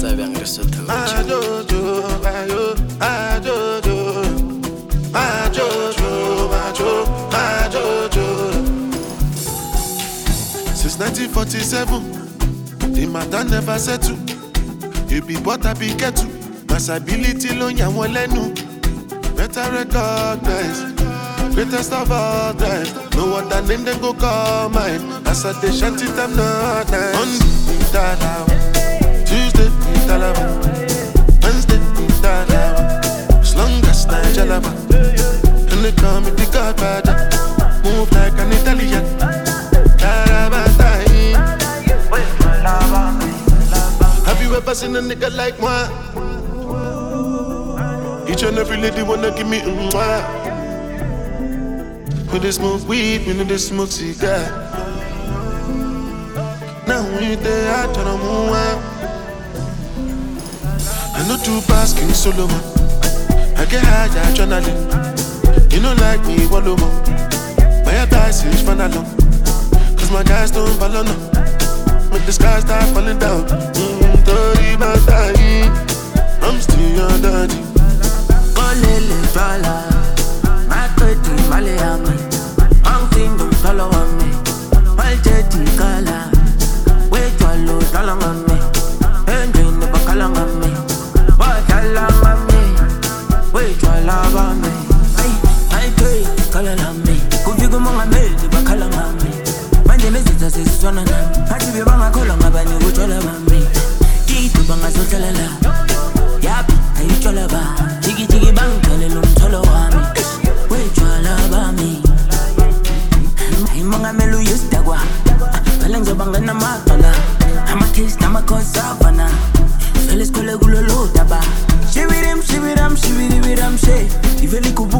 savang re sotho. Since 1947, the matter never settle. You be what I be get to. Masability lo ya won lenu. Better recognize, greatest of all time. No other name they go call mine. As I they chant it, I'm not nice. Monday, Dada. Tuesday, Dalaba. Wednesday, Dada. As long as Nigelaba. And they call me the Godfather. Move like an Italian. Have you ever seen a nigga like moi? Each and every lady wanna give me mwah. When they smoke weed, when they smoke cigar. Now we there, I turn on move. I know two pass King Solomon. I get high, adrenaline. You know like me, wallow more. My dice is fun alone. Cause my guys don't follow no. Make the sky start falling down. Dirty my time. I'm still your daddy. Olele fala, makoti maleami. Ang tingum follow me. Malteti kala, wait wallo talangami. Engine ne bakalangami. Watalangami, wait walabami. Ay kala lami. Kufigo mga meli bakalangami. Manje mezita siswana na. Hati bibanga kola ngabani uchola mami. Kitu banga sotalala. Yapi ayichola ba. Chigi bang kale lumtholo wami. Wejwala bami. Ay mga melu yustagwa. Balanzo banga na matala. Amakiss na makosavana. Felis kole gulolo taba. Shibirim she. Iveli kubu